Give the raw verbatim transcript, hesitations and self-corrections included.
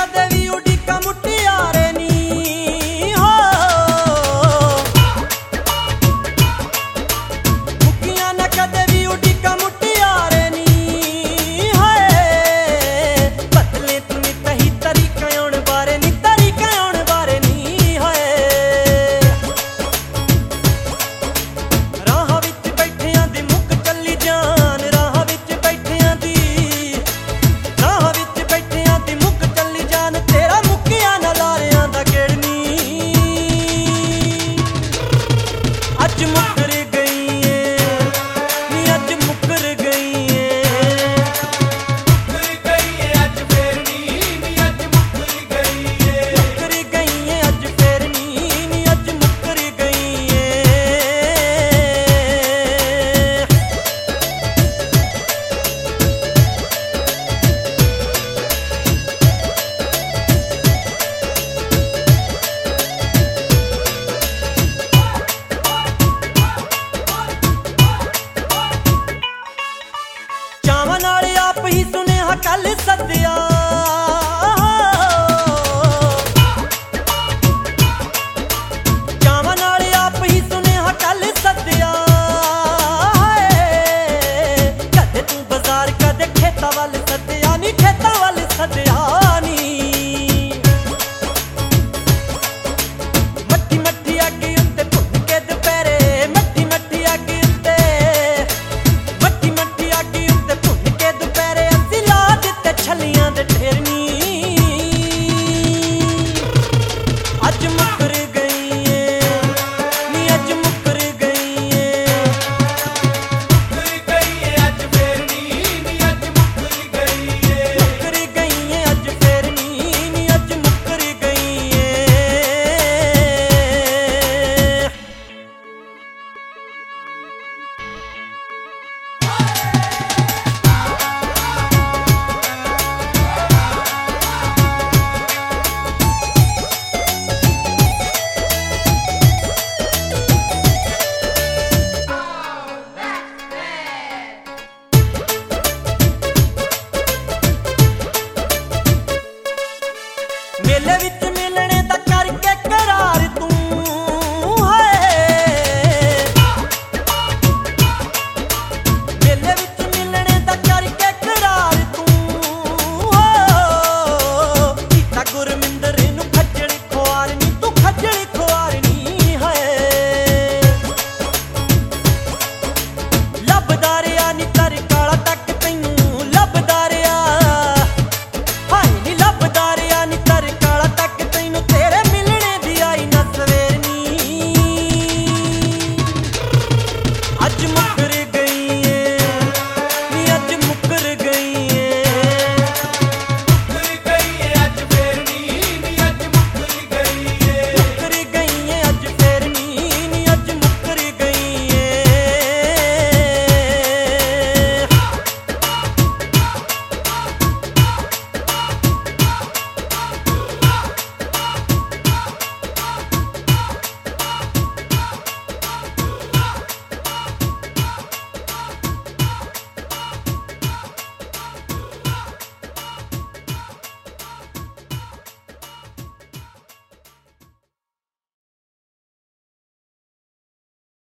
कदे भी उड़ीका मुटियारे नी हो मुकिया न कदे भी उड़ीका मुटियारे नी हाय बदले तुम तही तरीका आउण बारे नी तरीका आउण बारे नी हाय राह विच बैठियां दी मुक चली जान राह विच बैठियां दी राह विच बैठियां दी मुक चली जान तेरा मुकिया न लारियां दा गेड़नी अज मुकर गई है नी अज मुकर गई है मुकर गई है अज फेर नी नी अज मुकर गई है मुकर गई है अज फेर नी नी अज मुकर गई है ਚਾਵਾਂ ਨਾਲ ਆਪ ਹੀ ਸੁਨੇਹਾ ਕੱਲ ਸੱਦਿਆ ਚਾਵਾਂ ਨਾਲ ਆਪ ਹੀ ਸੁਨੇਹਾ ਕੱਲ ਸੱਦਿਆ ਹਾਏ ਕਦੇ ਤੂੰ ਬਾਜ਼ਾਰ ਕਦੇ ਖੇਤਾਂ ਵੱਲ ਸੱਦਿਆ ਨੀ ਖੇਤਾਂ ਵੱਲ ਸੱਦਿਆ ਨੀ ਮੱਠੀ ਮੱਠੀ ਅੱਗ ਉੱਤੇ ਭੁੱਲ ਕੇ ਦੁਪਹਿਰੇ ਮੱਠੀ ਮੱਠੀ ਅੱਗ ਉੱਤੇ ਮੱਠੀ ਮੱਠੀ ਅੱਗ ਉੱਤੇ ਭੁੱਲ ਕੇ ਦੁਪਹਿਰੇ ਅਸੀਂ ਲਾ ਦਿੱਤੇ ਛੱਲੀਆਂ ਦੇ ਢੇਰ ਨੀ ਅੱਜ ਮੁੱਕਰ ਗਈ ਏ ਨੀ ਅੱਜ ਮੁੱਕਰ ਗਈ ਏ मुकर गई है अज फेर नी नी अज मुकर गई है ਮੁੱਕਰ ਗਈ ਏ ਅੱਜ ਫੇਰ ਨੀ ਨੀ ਅੱਜ ਮੁੱਕਰ ਗਈ ਏ ਮੇਲੇ ਵਿੱਚ